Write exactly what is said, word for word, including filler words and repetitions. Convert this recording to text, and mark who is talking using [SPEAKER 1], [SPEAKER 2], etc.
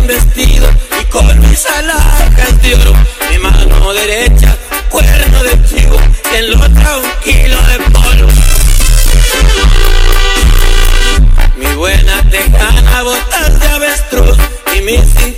[SPEAKER 1] bien vestido y con mis alhajas de oro. Mi mano derecha, cuerno de chivo, y en la otra un kilo de polvo. Mi buena tejana, botas de avestruz y mi cinturón